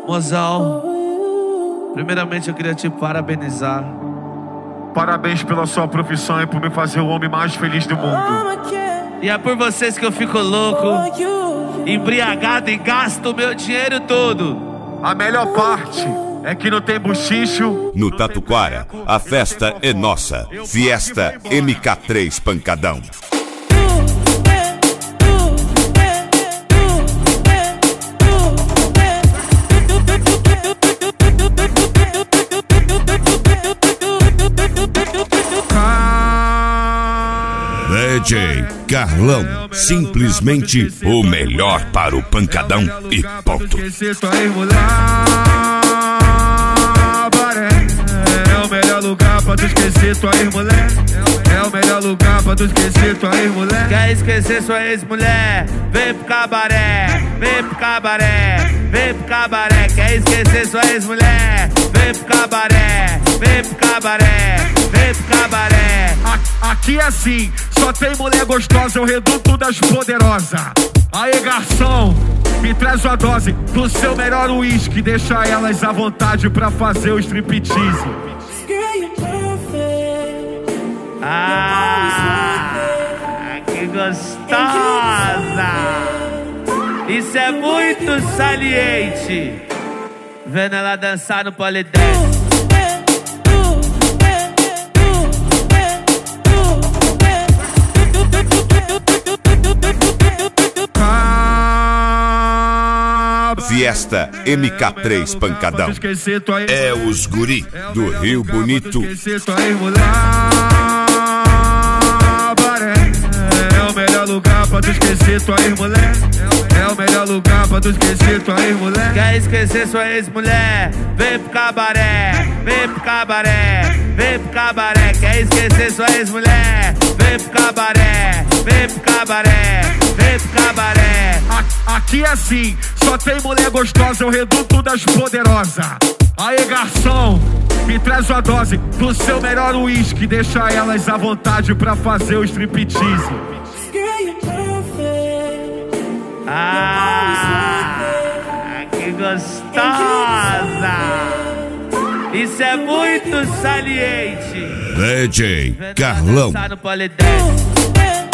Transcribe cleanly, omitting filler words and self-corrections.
Mozão, primeiramente eu queria te parabenizar. Parabéns pela sua profissão e por me fazer o homem mais feliz do mundo. E é por vocês que eu fico louco, embriagado e gasto o meu dinheiro todo. A melhor parte é que não tem buchicho. No Tatuquara, a festa é nossa. Fiesta MK3 Pancadão. DJ Carlão, simplesmente o melhor para o pancadão e ponto. É o melhor lugar pra tu esquecer tua ex-mulher. É o melhor lugar pra tu esquecer tua ex-mulher. Quer esquecer sua ex-mulher? Vem pro cabaré, vem pro cabaré, vem pro cabaré. Quer esquecer sua ex-mulher? Vem pro cabaré, vem pro cabaré, vem pro cabaré. Aqui é assim, só tem mulher gostosa, é o reduto das poderosas. Aê, garçom, me traz uma dose do seu melhor uísque. Deixa elas à vontade pra fazer o striptease. Que gostosa! Isso é muito saliente. Vendo ela dançar no polidense. Fiesta MK3 Pancadão. É os guri do Rio Bonito. É o melhor lugar pra tu esquecer tua ex-mulher. É o melhor lugar pra tu esquecer tua ex-mulher. Quer esquecer sua ex-mulher? Vem pro cabaré, vem pro cabaré, vem pro cabaré. Quer esquecer sua ex-mulher? Vem pro cabaré, vem pro cabaré, vem pro cabaré. Aqui é assim, só tem mulher gostosa, é o reduto das poderosas. Aê, garçom, me traz uma dose do seu melhor uísque. Deixa elas à vontade pra fazer o striptease. Que gostosa! Isso é muito saliente. DJ Carlão. Dançar no polidense.